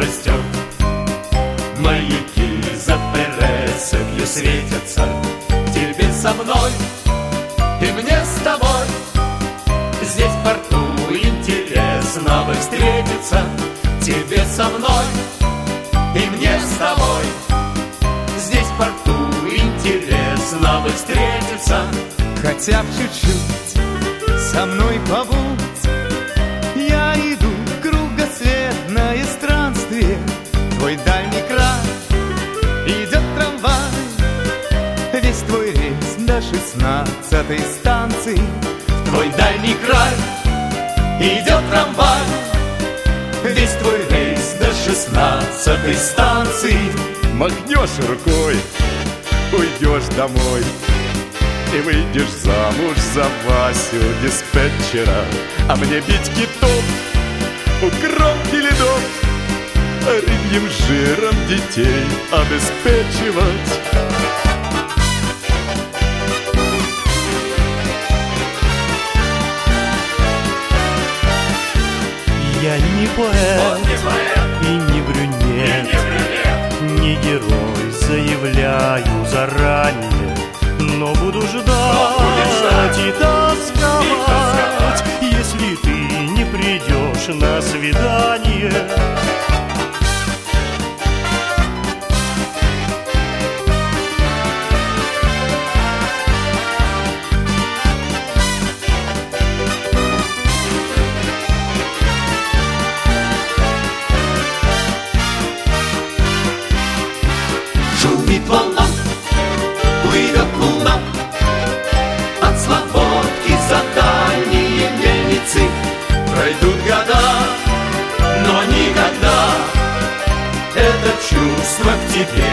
растет. Маяки за пересыпью светятся. Тебе со мной и мне с тобой. Здесь в порту интересно бы встретиться. Тебе со мной и мне с тобой. Здесь в порту интересно бы встретиться. Хотя б чуть-чуть со мной побудь. Я иду в кругосветное странствие. Твой дальний край идет трамвай. Весь твой рейс до 16-й станции. В твой дальний край идет трамвай. Весь твой рейс до 16-й станции. Махнешь рукой, уйдешь домой и выйдешь замуж за Васю диспетчера. А мне бить китов у кромки ледов, рыбьим жиром детей обеспечивать. Я не поэт, и не брюнет, не герой, заявляю заранее. Но буду ждать и тосковать, если ты не придешь на свидание. Шумит волна, плывет луна от Слободки за дальние мельницы. Пройдут года, но никогда это чувство к тебе